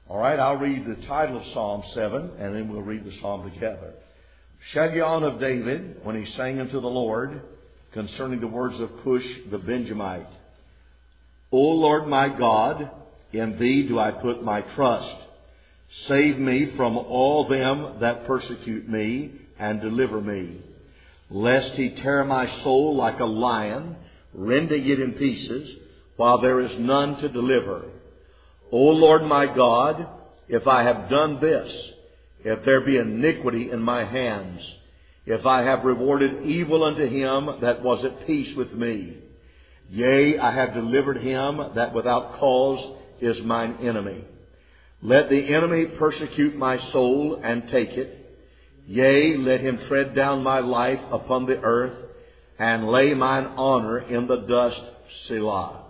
All right, I'll read the title of Psalm 7, and then we'll read the psalm together. Shagion of David, when he sang unto the Lord, concerning the words of Cush the Benjamite. O Lord my God, in Thee do I put my trust. Save me from all them that persecute me, and deliver me. Lest he tear my soul like a lion, rending it in pieces, while there is none to deliver. O Lord my God, if I have done this, if there be iniquity in my hands, if I have rewarded evil unto him that was at peace with me, yea, I have delivered him that without cause is mine enemy. Let the enemy persecute my soul and take it. Yea, let him tread down my life upon the earth, and lay mine honor in the dust, Selah.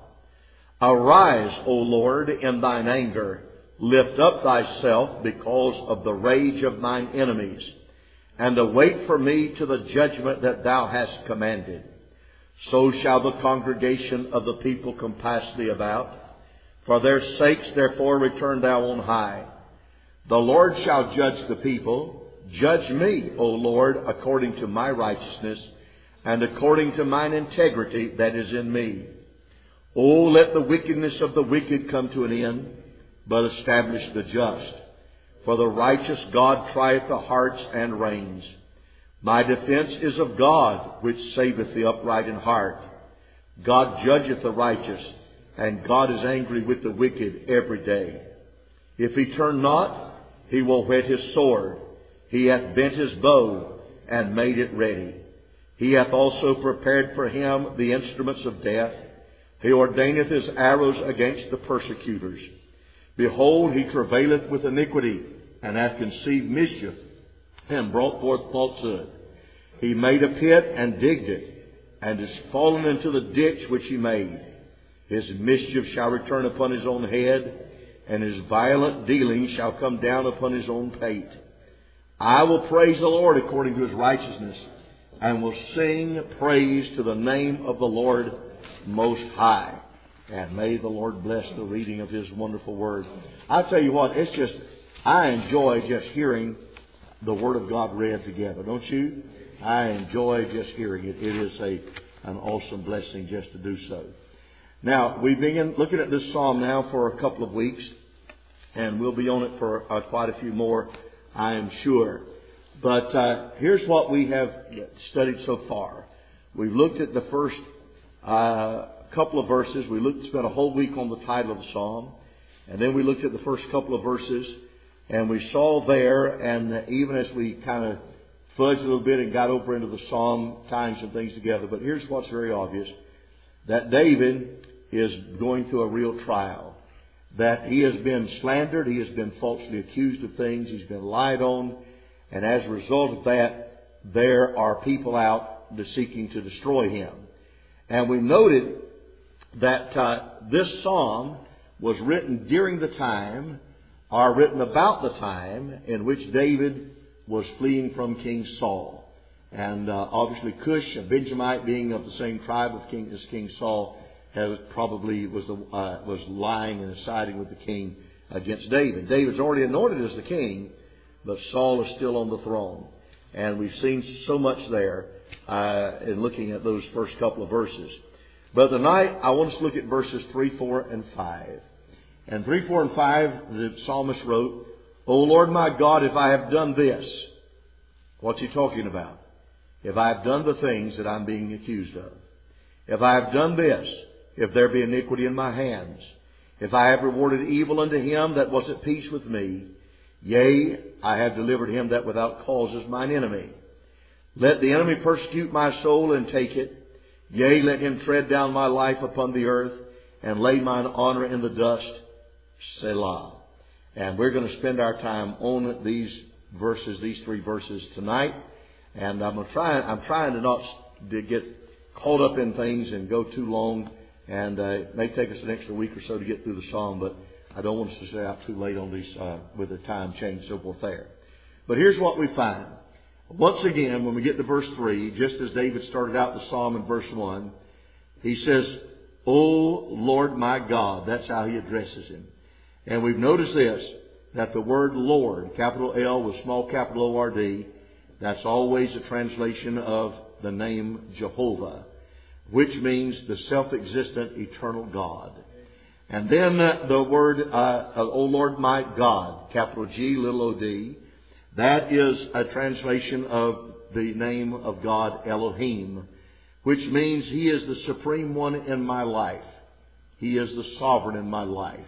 Arise, O Lord, in thine anger. Lift up thyself because of the rage of mine enemies, and await for me to the judgment that thou hast commanded. So shall the congregation of the people compass thee about. For their sakes therefore return thou on high. The Lord shall judge the people. Judge me, O Lord, according to my righteousness, and according to mine integrity that is in me. O let the wickedness of the wicked come to an end, but establish the just. For the righteous God trieth the hearts and reins. My defense is of God, which saveth the upright in heart. God judgeth the righteous, and God is angry with the wicked every day. If he turn not, he will whet his sword. He hath bent his bow, and made it ready. He hath also prepared for him the instruments of death. He ordaineth his arrows against the persecutors. Behold, he travaileth with iniquity, and hath conceived mischief, and brought forth falsehood. He made a pit, and digged it, and is fallen into the ditch which he made. His mischief shall return upon his own head, and his violent dealings shall come down upon his own pate. I will praise the Lord according to his righteousness, and will sing praise to the name of the Lord Most High. And may the Lord bless the reading of his wonderful word. I tell you what, I enjoy just hearing the word of God read together, don't you? I enjoy just hearing it. It is an awesome blessing just to do so. Now, we've been looking at this psalm now for a couple of weeks, and we'll be on it for quite a few more, I am sure. But here's what we have studied so far. We've looked at the first couple of verses. We spent a whole week on the title of the psalm, and then we looked at the first couple of verses, and we saw there, and even as we kind of fudged a little bit and got over into the psalm, tying some things together. But here's what's very obvious, that David is going through a real trial. That he has been slandered, he has been falsely accused of things, he's been lied on, and as a result of that, there are people out seeking to destroy him. And we noted that this psalm was written during the time, or written about the time, in which David was fleeing from King Saul. And obviously Cush, a Benjamite, being of the same tribe as King Saul, was lying and siding with the king against David. David's already anointed as the king, but Saul is still on the throne. And we've seen so much there in looking at those first couple of verses. But tonight I want us to look at verses 3, 4, and 5. And 3, 4, and 5, the psalmist wrote, O Lord my God, if I have done this. What's he talking about? If I have done the things that I'm being accused of. If I have done this, if there be iniquity in my hands, if I have rewarded evil unto him that was at peace with me, yea, I have delivered him that without cause is mine enemy. Let the enemy persecute my soul and take it. Yea, let him tread down my life upon the earth, and lay mine honor in the dust, Selah. And we're going to spend our time on these three verses tonight. And I'm trying to not get caught up in things and go too long. And it may take us an extra week or so to get through the psalm, but I don't want us to stay out too late on these with the time change and so forth there. But here's what we find. Once again, when we get to verse 3, just as David started out the psalm in verse 1, he says, O Lord my God. That's how he addresses him. And we've noticed this, that the word Lord, capital L with small capital O-R-D, that's always a translation of the name Jehovah, which means the self-existent eternal God. And then the word, O Lord my God, capital G, little o-d, that is a translation of the name of God Elohim, which means He is the supreme one in my life. He is the sovereign in my life.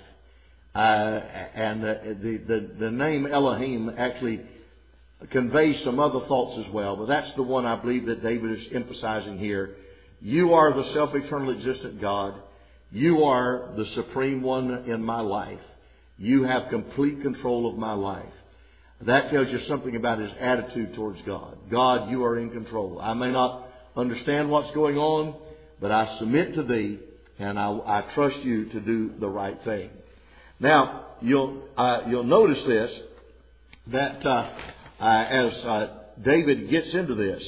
And the name Elohim actually conveys some other thoughts as well, but that's the one I believe that David is emphasizing here. You are the self-eternal existent God. You are the supreme one in my life. You have complete control of my life. That tells you something about his attitude towards God. God, you are in control. I may not understand what's going on, but I submit to Thee, and I trust You to do the right thing. Now, you'll notice this, that as David gets into this,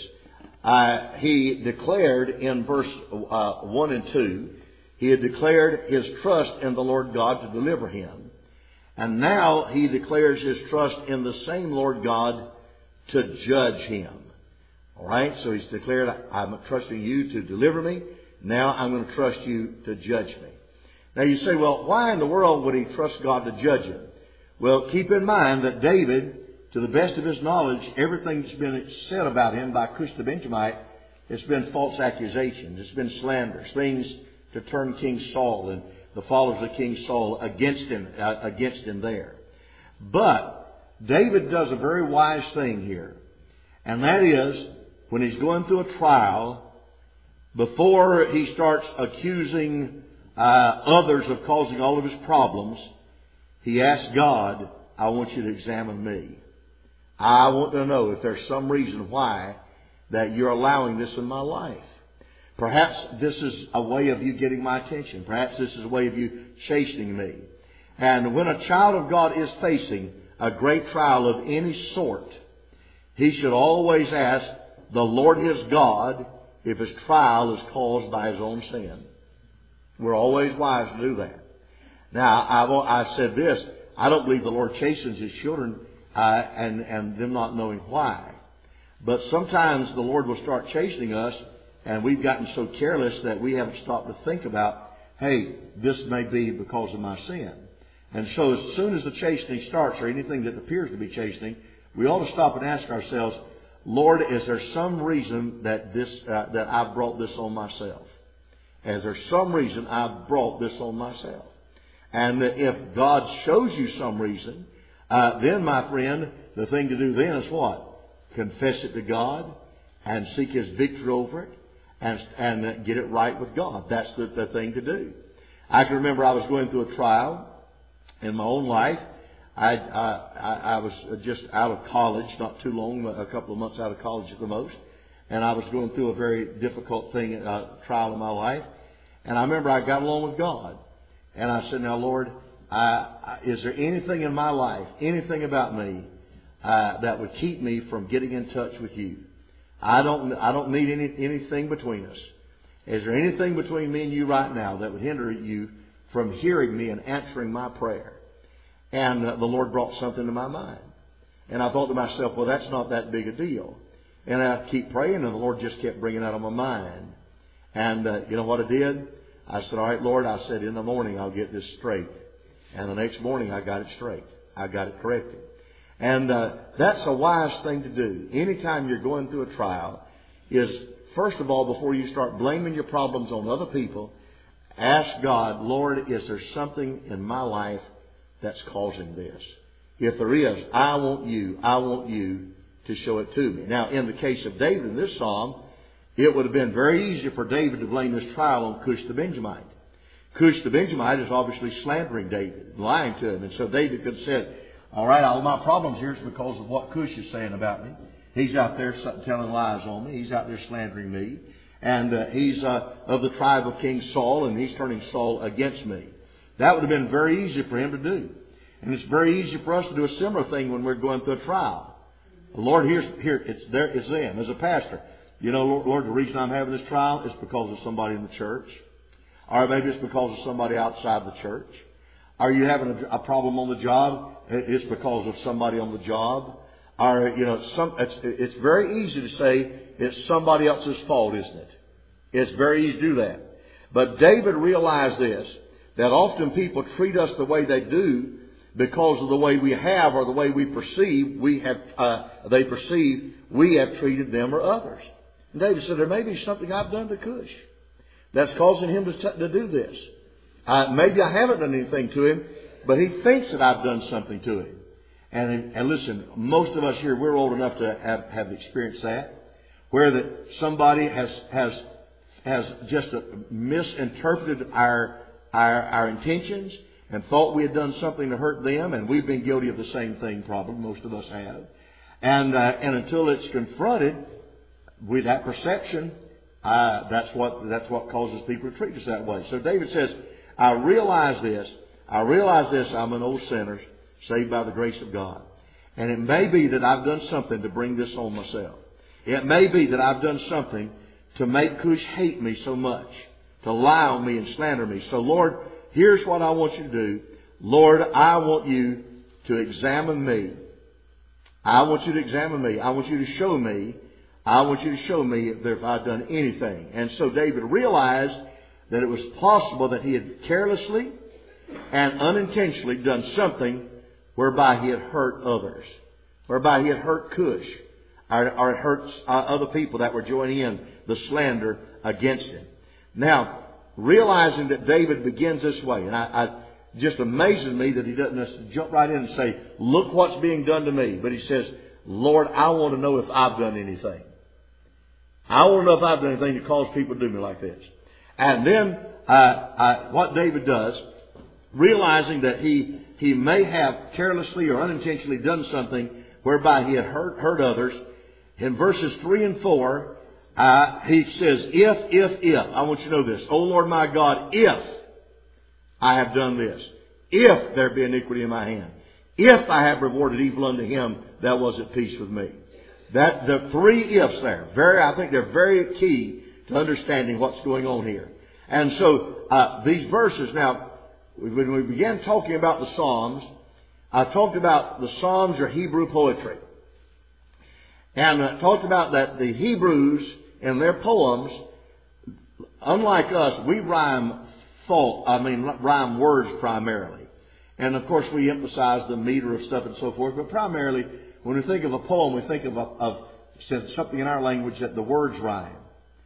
he declared in verse 1 and 2, he had declared his trust in the Lord God to deliver him. And now he declares his trust in the same Lord God to judge him. All right? So he's declared, I'm trusting You to deliver me. Now I'm going to trust You to judge me. Now you say, well, why in the world would he trust God to judge him? Well, keep in mind that David, to the best of his knowledge, everything that's been said about him by Cush the Benjamite, it's been false accusations. It's been slanders, things to turn King Saul and the followers of King Saul against him there. But David does a very wise thing here. And that is, when he's going through a trial, before he starts accusing others of causing all of his problems, he asks God, I want You to examine me. I want to know if there's some reason why that You're allowing this in my life. Perhaps this is a way of You getting my attention. Perhaps this is a way of You chastening me. And when a child of God is facing a great trial of any sort, he should always ask the Lord his God if his trial is caused by his own sin. We're always wise to do that. Now, I've said this. I don't believe the Lord chastens His children and them not knowing why. But sometimes the Lord will start chastening us, and we've gotten so careless that we haven't stopped to think about, hey, this may be because of my sin. And so as soon as the chastening starts, or anything that appears to be chastening, we ought to stop and ask ourselves, Lord, is there some reason that that I've brought this on myself? Is there some reason I've brought this on myself? And if God shows you some reason, then, my friend, the thing to do then is what? Confess it to God and seek His victory over it and get it right with God. That's the thing to do. I can remember I was going through a trial in my own life. I was just out of college, not too long, a couple of months out of college at the most. And I was going through a very difficult trial in my life. And I remember I got along with God. And I said, now, Lord, is there anything in my life, anything about me, that would keep me from getting in touch with You? I don't need anything between us. Is there anything between me and You right now that would hinder You from hearing me and answering my prayer? And the Lord brought something to my mind. And I thought to myself, well, that's not that big a deal. And I keep praying, and the Lord just kept bringing that on my mind. And you know what I did? I said, all right, Lord, I said, in the morning I'll get this straight. And the next morning I got it straight. I got it corrected. And that's a wise thing to do. Anytime you're going through a trial, is first of all, before you start blaming your problems on other people, ask God, Lord, is there something in my life that's causing this? If there is, I want you to show it to me. Now, in the case of David in this psalm, it would have been very easy for David to blame his trial on Cush the Benjamite. Cush the Benjamite is obviously slandering David, lying to him. And so David could have said, all right, all my problems here is because of what Cush is saying about me. He's out there telling lies on me. He's out there slandering me. And he's of the tribe of King Saul, and he's turning Saul against me. That would have been very easy for him to do. And it's very easy for us to do a similar thing when we're going through a trial. Lord, it's them. As a pastor, you know, Lord, the reason I'm having this trial is because of somebody in the church. Or maybe it's because of somebody outside the church. Are you having a problem on the job? It's because of somebody on the job. Or, it's very easy to say it's somebody else's fault, isn't it? It's very easy to do that. But David realized this, that often people treat us the way they do because of the way we have or the way we perceive they perceive we have treated them or others. And David said, there may be something I've done to Cush that's causing him to do this. Maybe I haven't done anything to him, but he thinks that I've done something to him. And listen, most of us here, we're old enough to have experienced that, where that somebody has just misinterpreted our intentions and thought we had done something to hurt them, and we've been guilty of the same thing. Probably most of us have. And until it's confronted with that perception, that's what causes people to treat us that way. So David says, I realize this. I'm an old sinner, saved by the grace of God. And it may be that I've done something to bring this on myself. It may be that I've done something to make Cush hate me so much, to lie on me and slander me. So Lord, here's what I want you to do. Lord, I want you to examine me. I want you to examine me. I want you to show me. I want you to show me if I've done anything. And so David realized that it was possible that he had carelessly and unintentionally done something whereby he had hurt others, whereby he had hurt Cush, or hurt other people that were joining in the slander against him. Now, realizing that David begins this way, and I just amazes me that he doesn't just jump right in and say, look what's being done to me. But he says, Lord, I want to know if I've done anything. I want to know if I've done anything to cause people to do me like this. And then what David does, realizing that he may have carelessly or unintentionally done something whereby he had hurt others, in verses 3 and 4, he says, if, I want you to know this, O Lord my God, if I have done this, if there be iniquity in my hand, if I have rewarded evil unto him that was at peace with me. That the three ifs there, I think they're very key to understanding what's going on here. And so these verses, now, when we began talking about the Psalms, I talked about the Psalms are Hebrew poetry. And I talked about that the Hebrews in their poems, unlike us, we rhyme words primarily. And of course we emphasize the meter of stuff and so forth, but primarily when we think of a poem, we think of something in our language that the words rhyme.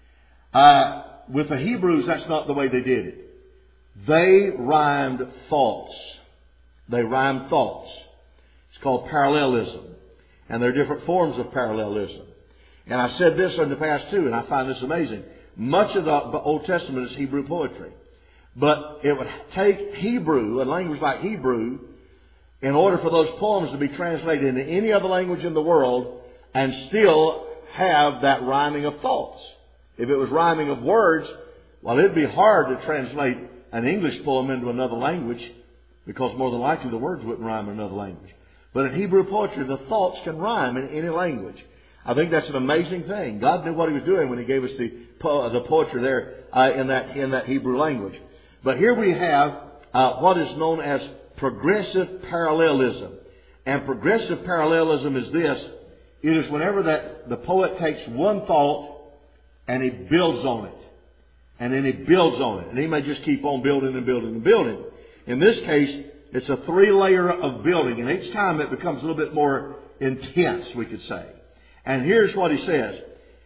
With the Hebrews, that's not the way they did it. They rhymed thoughts. They rhymed thoughts. It's called parallelism. And there are different forms of parallelism. And I said this in the past too, and I find this amazing. Much of the Old Testament is Hebrew poetry. But it would take Hebrew, a language like Hebrew, in order for those poems to be translated into any other language in the world and still have that rhyming of thoughts. If it was rhyming of words, well, it'd be hard to translate an English poem into another language because more than likely the words wouldn't rhyme in another language. But in Hebrew poetry, the thoughts can rhyme in any language. I think that's an amazing thing. God knew what He was doing when He gave us the poetry there in that Hebrew language. But here we have what is known as progressive parallelism. And progressive parallelism is this. It is whenever that the poet takes one thought and he builds on it. And then he builds on it. And he may just keep on building and building and building. In this case, it's a 3-layer of building. And each time it becomes a little bit more intense, we could say. And here's what he says.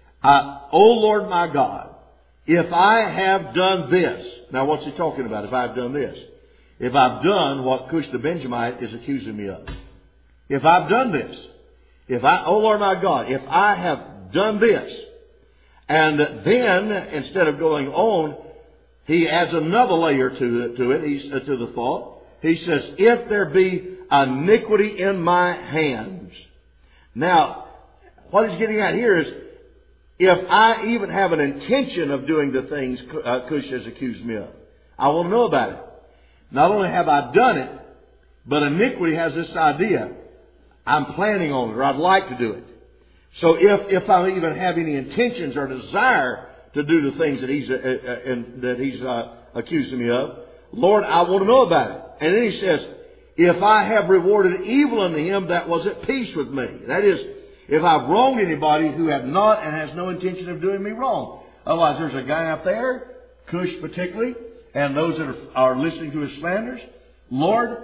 O Lord my God, if I have done this. Now what's he talking about? If I've done this. If I've done what Cush the Benjamite is accusing me of. If I've done this. O Lord my God, if I have done this. And then, instead of going on, he adds another layer to it, to the thought. He says, if there be iniquity in my hands. Now, what he's getting at here is, if I even have an intention of doing the things Cush has accused me of, I want to know about it. Not only have I done it, but iniquity has this idea. I'm planning on it, or I'd like to do it. So if I even have any intentions or desire to do the things that he's accusing me of, Lord, I want to know about it. And then he says, if I have rewarded evil unto him that was at peace with me. That is, if I've wronged anybody who have not and has no intention of doing me wrong. Otherwise, there's a guy up there, Cush particularly, and those that are listening to his slanders. Lord,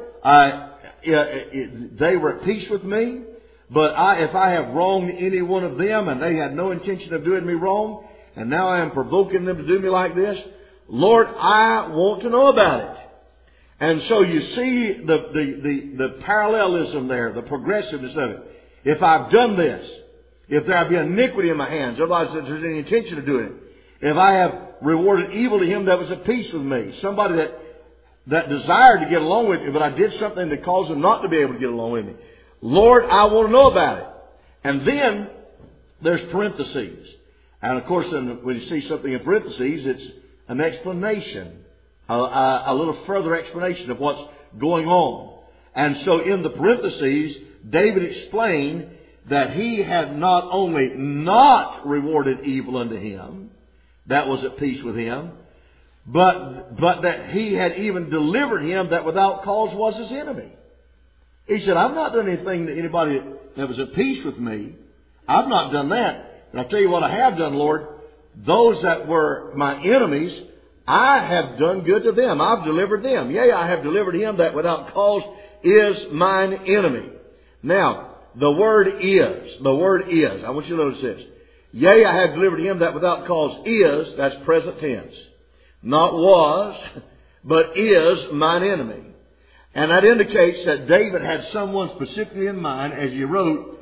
they were at peace with me, but if I have wronged any one of them and they had no intention of doing me wrong, and now I am provoking them to do me like this, Lord, I want to know about it. And so you see the parallelism there, the progressiveness of it. If I've done this, if there be iniquity in my hands, otherwise if there's any intention of doing it, if I have rewarded evil to him that was at peace with me, somebody that desired to get along with me, but I did something that caused them not to be able to get along with me, Lord, I want to know about it. And then there's parentheses. And of course, when you see something in parentheses, it's an explanation, a little further explanation of what's going on. And so in the parentheses, David explained that he had not only not rewarded evil unto him, that was at peace with him, but that he had even delivered him that without cause was his enemy. He said, I've not done anything to anybody that was at peace with me. I've not done that. And I'll tell you what I have done, Lord. Those that were my enemies, I have done good to them. I've delivered them. Yea, I have delivered him that without cause is mine enemy. Now, the word is. I want you to notice this. Yea, I have delivered him that without cause is, that's present tense. Not was, but is mine enemy. And that indicates that David had someone specifically in mind as he wrote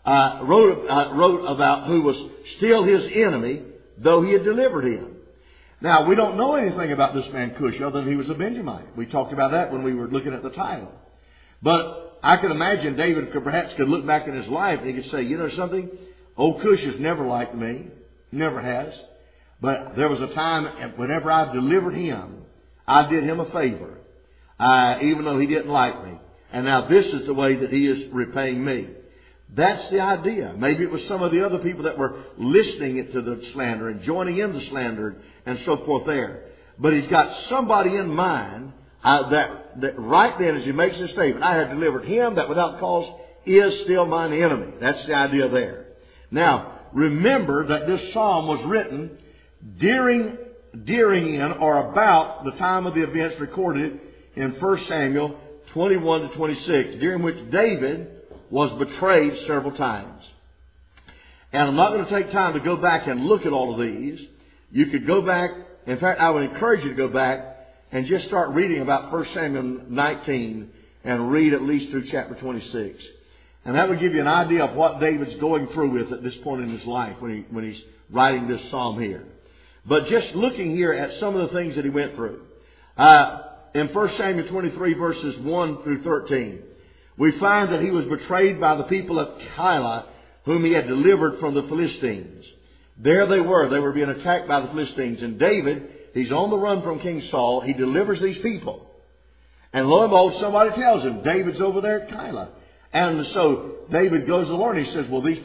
about who was still his enemy, though he had delivered him. Now, we don't know anything about this man Cush other than he was a Benjamite. We talked about that when we were looking at the title. But I can imagine David could look back in his life and he could say, you know something? Old Cush has never liked me. Never has. But there was a time whenever I delivered him, I did him a favor. Even though he didn't like me. And now this is the way that he is repaying me. That's the idea. Maybe it was some of the other people that were listening to the slander and joining in the slander and so forth there. But he's got somebody in mind that right then as he makes this statement, I have delivered him that without cause is still mine enemy. That's the idea there. Now, remember that this psalm was written during in or about the time of the events recorded in 1 Samuel 21 to 26, during which David was betrayed several times. And I'm not going to take time to go back and look at all of these. You could go back. In fact, I would encourage you to go back and just start reading about 1 Samuel 19 and read at least through chapter 26. And that would give you an idea of what David's going through with at this point in his life when he's writing this psalm here. But just looking here at some of the things that he went through. In 1 Samuel 23 verses 1 through 13, we find that he was betrayed by the people of Keilah, whom he had delivered from the Philistines. There they were being attacked by the Philistines. And David, he's on the run from King Saul. He delivers these people. And lo and behold, somebody tells him, David's over there at Keilah. And so David goes to the Lord and he says, will these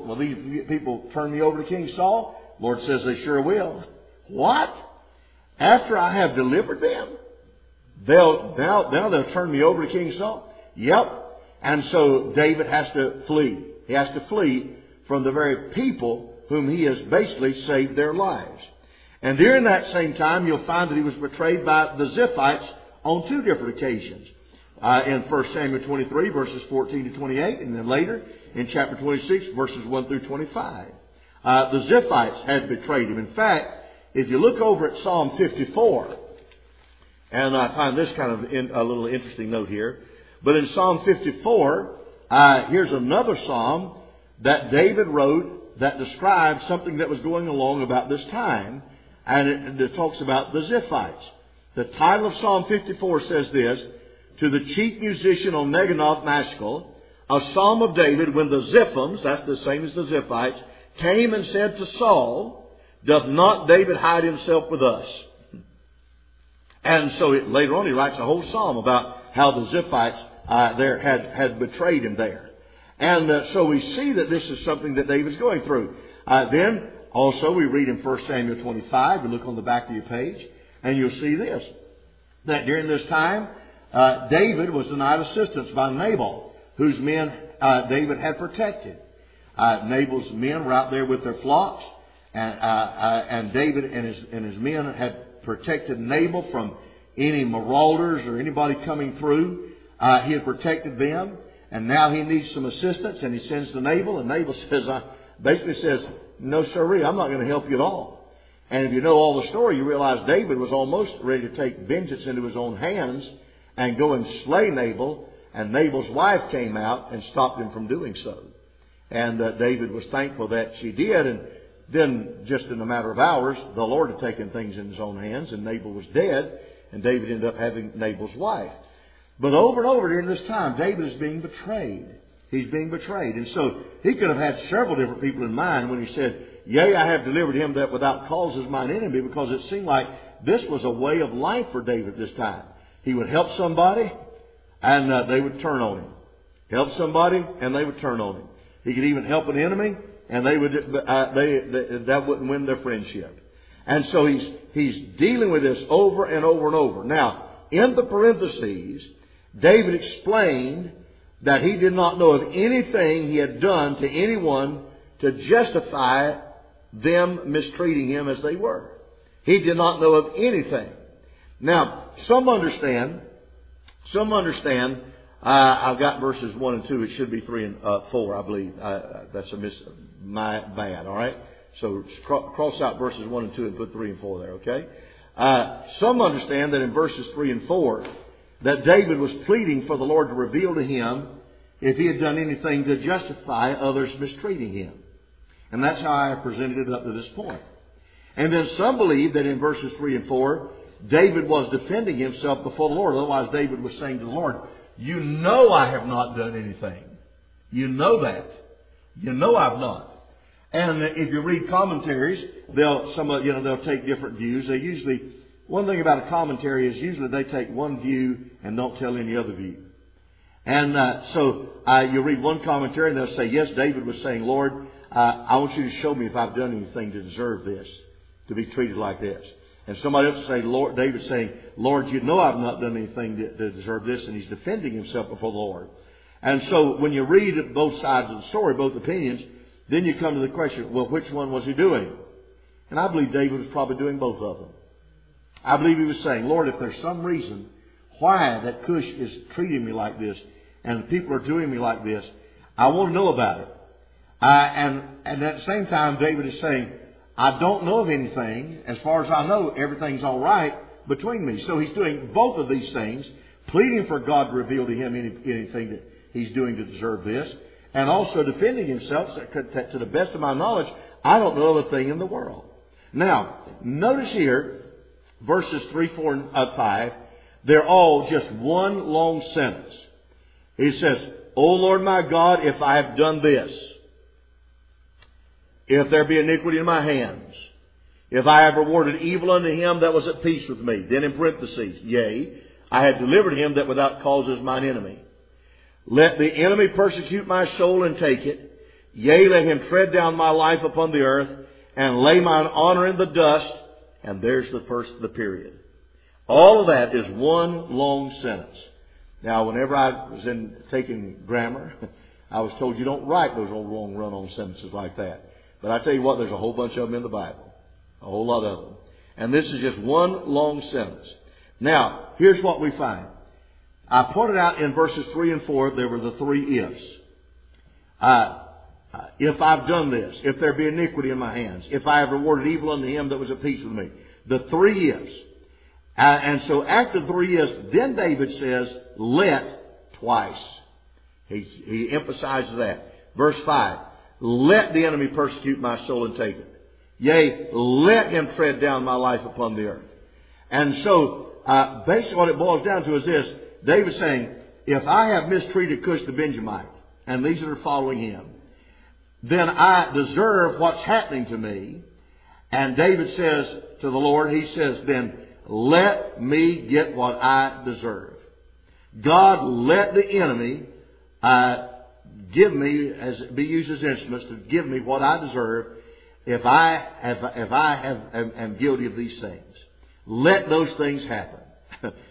people turn me over to King Saul? The Lord says they sure will. What? After I have delivered them? They'll turn me over to King Saul? Yep. And so David has to flee. He has to flee from the very people whom he has basically saved their lives. And during that same time, you'll find that he was betrayed by the Ziphites on two different occasions. In 1 Samuel 23, verses 14 to 28, and then later in chapter 26, verses 1 through 25. The Ziphites had betrayed him. In fact, if you look over at Psalm 54, and I find this kind of a little interesting note here, but in Psalm 54, here's another psalm that David wrote that describes something that was going along about this time, and it talks about the Ziphites. The title of Psalm 54 says this, to the chief musician on Neganoth Maskil, a psalm of David when the Ziphims, that's the same as the Ziphites, came and said to Saul, doth not David hide himself with us? And so later on he writes a whole psalm about how the Ziphites had betrayed him there. And so we see that this is something that David's going through. Then also we read in 1 Samuel 25, you look on the back of your page, and you'll see this. that during this time, David was denied assistance by Nabal, whose men David had protected. Nabal's men were out there with their flocks, and David and his men had protected Nabal from any marauders or anybody coming through. He had protected them, and now he needs some assistance, and he sends to Nabal, and Nabal basically says, no sirree, I'm not going to help you at all. And if you know all the story, you realize David was almost ready to take vengeance into his own hands and go and slay Nabal, and Nabal's wife came out and stopped him from doing so. And David was thankful that she did, and then just in a matter of hours, the Lord had taken things in his own hands, and Nabal was dead, and David ended up having Nabal's wife. But over and over during this time, David is being betrayed. He's being betrayed. And so he could have had several different people in mind when he said, yea, I have delivered him that without cause is mine enemy, because it seemed like this was a way of life for David this time. He would help somebody, and they would turn on him. Help somebody, and they would turn on him. He could even help an enemy, and that wouldn't win their friendship. And so he's dealing with this over and over and over. Now, in the parentheses, David explained that he did not know of anything he had done to anyone to justify them mistreating him as they were. He did not know of anything. Now, some understand, I've got verses 1 and 2. It should be 3 and 4, I believe. That's my bad, all right? So cross out verses 1 and 2 and put 3 and 4 there, okay? Some understand that in verses 3 and 4 that David was pleading for the Lord to reveal to him if he had done anything to justify others mistreating him. And that's how I have presented it up to this point. And then some believe that in verses 3 and 4, David was defending himself before the Lord. Otherwise, David was saying to the Lord, you know I have not done anything. You know that. You know I've not. And if you read commentaries, they'll take different views. One thing about a commentary is usually they take one view and don't tell any other view. And so you read one commentary and they'll say, yes, David was saying, Lord, I want you to show me if I've done anything to deserve this, to be treated like this. And somebody else will say, Lord, David's saying, Lord, you know I've not done anything to deserve this, and he's defending himself before the Lord. And so when you read both sides of the story, both opinions, then you come to the question, well, which one was he doing? And I believe David was probably doing both of them. I believe he was saying, Lord, if there's some reason why that Cush is treating me like this and people are doing me like this, I want to know about it. And at the same time, David is saying, I don't know of anything. As far as I know, everything's all right between me. So he's doing both of these things, pleading for God to reveal to him anything that he's doing to deserve this, and also defending himself to the best of my knowledge, I don't know of a thing in the world. Now, notice here, verses 3, 4, and 5, they're all just one long sentence. He says, O Lord my God, if I have done this, if there be iniquity in my hands, if I have rewarded evil unto him that was at peace with me, then in parentheses, yea, I have delivered him that without cause is mine enemy. Let the enemy persecute my soul and take it. Yea, let him tread down my life upon the earth and lay mine honor in the dust. And there's the period. All of that is one long sentence. Now, whenever I was taking grammar, I was told you don't write those old long run-on sentences like that. But I tell you what, there's a whole bunch of them in the Bible. A whole lot of them. And this is just one long sentence. Now, here's what we find. I pointed out in verses 3 and 4, there were the three ifs. If I've done this, if there be iniquity in my hands, if I have rewarded evil unto him that was at peace with me. The three ifs. And so after the three ifs, then David says, let twice. He emphasizes that. Verse 5. Let the enemy persecute my soul and take it. Yea, let him tread down my life upon the earth. And so, basically what it boils down to is this. David's saying, if I have mistreated Cush the Benjamite, and these that are following him, then I deserve what's happening to me. And David says to the Lord, he says, then let me get what I deserve. God, let the enemy give me, be used as instruments to give me what I deserve if I am guilty of these things. Let those things happen.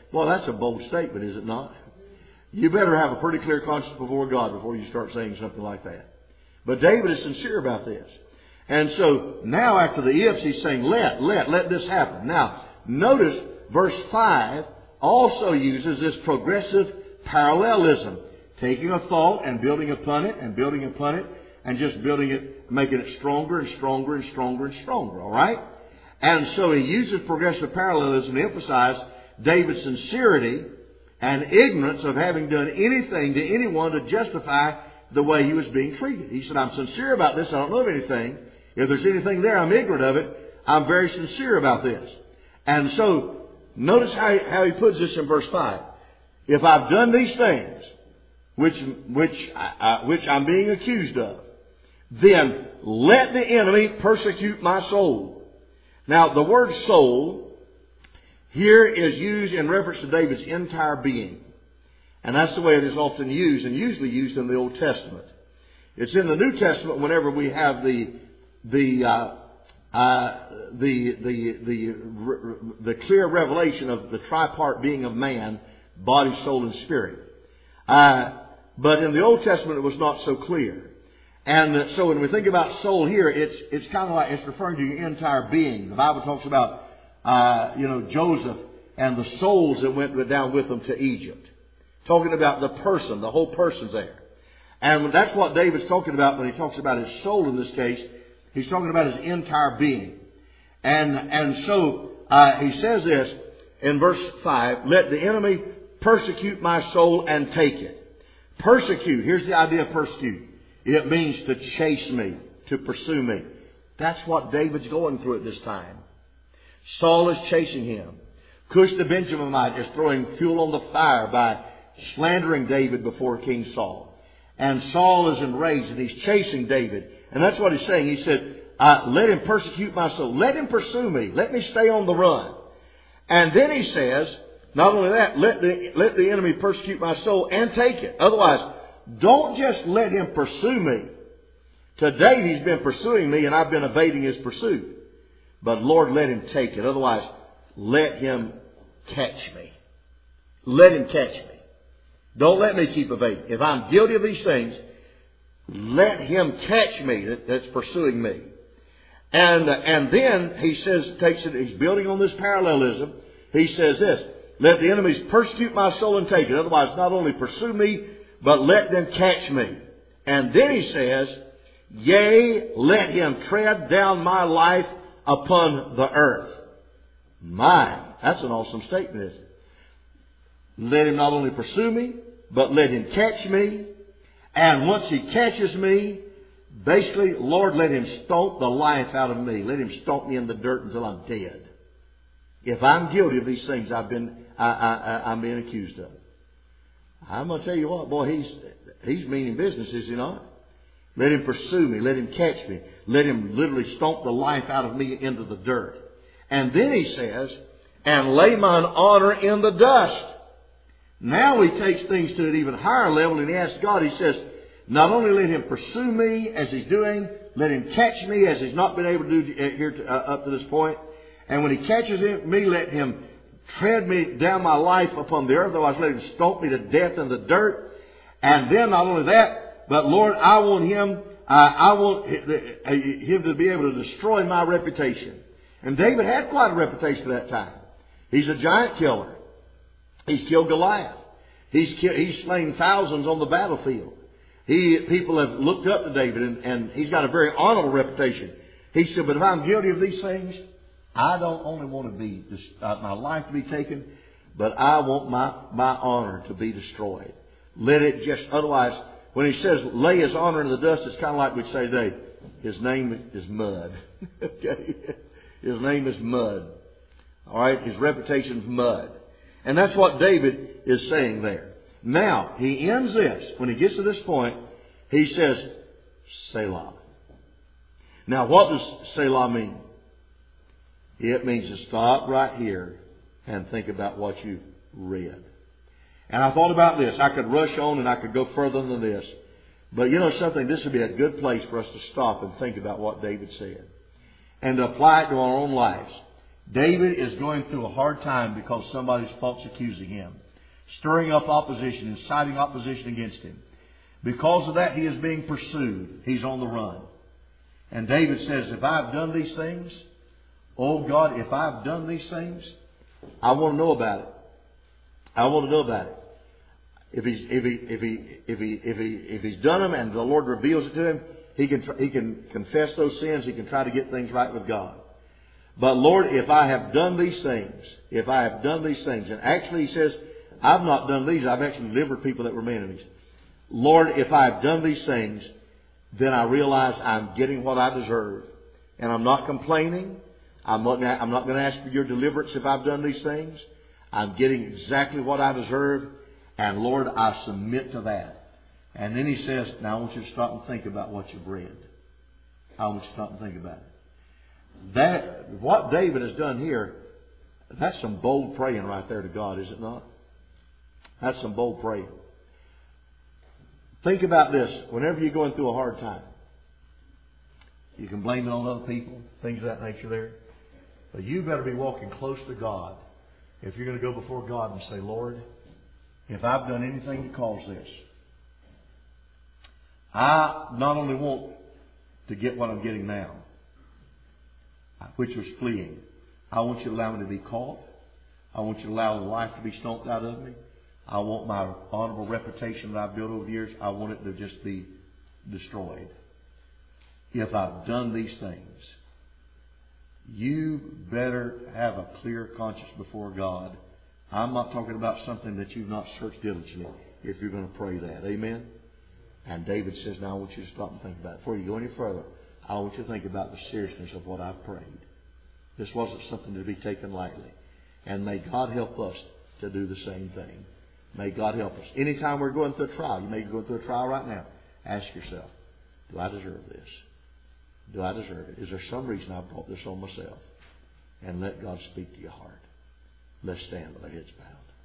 Well, that's a bold statement, is it not? You better have a pretty clear conscience before God before you start saying something like that. But David is sincere about this. And so now after the ifs, he's saying, let this happen. Now, notice verse 5 also uses this progressive parallelism. Taking a thought and building upon it and building upon it and just building it, making it stronger and stronger and stronger and stronger. All right? And so he uses progressive parallelism to emphasize David's sincerity and ignorance of having done anything to anyone to justify the way he was being treated. He said, I'm sincere about this. I don't know of anything. If there's anything there, I'm ignorant of it. I'm very sincere about this. And so notice how he puts this in verse 5. If I've done these things, which I'm being accused of, then let the enemy persecute my soul. Now, the word soul here is used in reference to David's entire being. And that's the way it is often used, and usually used in the Old Testament. It's in the New Testament whenever we have the clear revelation of the tripart being of man, body, soul, and spirit. But in the Old Testament, it was not so clear. And so when we think about soul here, it's kind of like it's referring to your entire being. The Bible talks about, Joseph and the souls that went down with him to Egypt. Talking about the person, the whole person's there. And that's what David's talking about when he talks about his soul in this case. He's talking about his entire being. And so he says this in verse 5, let the enemy persecute my soul and take it. Persecute. Here's the idea of persecute. It means to chase me, to pursue me. That's what David's going through at this time. Saul is chasing him. Cush the Benjaminite is throwing fuel on the fire by slandering David before King Saul. And Saul is enraged and he's chasing David. And that's what he's saying. He said, let him persecute my soul. Let him pursue me. Let me stay on the run. And then he says, not only that, let the enemy persecute my soul and take it. Otherwise, don't just let him pursue me. To date, he's been pursuing me and I've been evading his pursuit. But Lord, let him take it. Otherwise, let him catch me. Let him catch me. Don't let me keep evading. If I'm guilty of these things, let him catch me that's pursuing me. And then he says, he's building on this parallelism. He says this, let the enemies persecute my soul and take it. Otherwise, not only pursue me, but let them catch me. And then he says, yea, let him tread down my life upon the earth. My, that's an awesome statement, isn't it? Let him not only pursue me, but let him catch me. And once he catches me, basically, Lord, let him stomp the life out of me. Let him stomp me in the dirt until I'm dead. If I'm guilty of these things I'm being accused of. I'm going to tell you what, boy, he's meaning business, is he not? Let him pursue me. Let him catch me. Let him literally stomp the life out of me into the dirt. And then he says, and lay mine honor in the dust. Now he takes things to an even higher level and he asks God, he says, not only let him pursue me as he's doing, let him catch me as he's not been able to do here up to this point. And when he catches me, let him tread me down my life upon the earth. Otherwise, let him stomp me to death in the dirt. And then not only that, but Lord, I want him to be able to destroy my reputation. And David had quite a reputation at that time. He's a giant killer. He's killed Goliath. He's slain thousands on the battlefield. People have looked up to David, and he's got a very honorable reputation. He said, but if I'm guilty of these things, I don't only want to be my life to be taken, but I want my honor to be destroyed. Let it just, otherwise, when he says lay his honor in the dust, it's kind of like we'd say today, his name is mud. Okay? His name is mud. All right? His reputation's mud. And that's what David is saying there. Now, he ends this. When he gets to this point, he says, Selah. Now, what does Selah mean? It means to stop right here and think about what you've read. And I thought about this. I could rush on and I could go further than this. But you know something? This would be a good place for us to stop and think about what David said. And to apply it to our own lives. David is going through a hard time because somebody's false accusing him, stirring up opposition, inciting opposition against him. Because of that, he is being pursued. He's on the run. And David says, if I've done these things, oh God, if I've done these things, I want to know about it. I want to know about it. If he's done them and the Lord reveals it to him, he can confess those sins. He can try to get things right with God. But Lord, if I have done these things, and actually he says, I've not done these. I've actually delivered people that were my enemies. Lord, if I have done these things, then I realize I'm getting what I deserve. And I'm not complaining. I'm not going to ask for your deliverance if I've done these things. I'm getting exactly what I deserve. And Lord, I submit to that. And then he says, now I want you to stop and think about what you've read. I want you to stop and think about it. That, what David has done here, that's some bold praying right there to God, is it not? That's some bold praying. Think about this. Whenever you're going through a hard time, you can blame it on other people, things of that nature there. But you better be walking close to God if you're going to go before God and say, Lord, if I've done anything to cause this, I not only want to get what I'm getting now, which was fleeing. I want you to allow me to be caught. I want you to allow the life to be stomped out of me. I want my honorable reputation that I've built over the years, I want it to just be destroyed. If I've done these things, you better have a clear conscience before God. I'm not talking about something that you've not searched diligently if you're going to pray that. Amen? And David says, now I want you to stop and think about it. Before you go any further, I want you to think about the seriousness of what I've prayed. This wasn't something to be taken lightly. And may God help us to do the same thing. May God help us. Anytime we're going through a trial, you may be going through a trial right now, ask yourself, do I deserve this? Do I deserve it? Is there some reason I've brought this on myself? And let God speak to your heart. Let's stand with our heads bowed.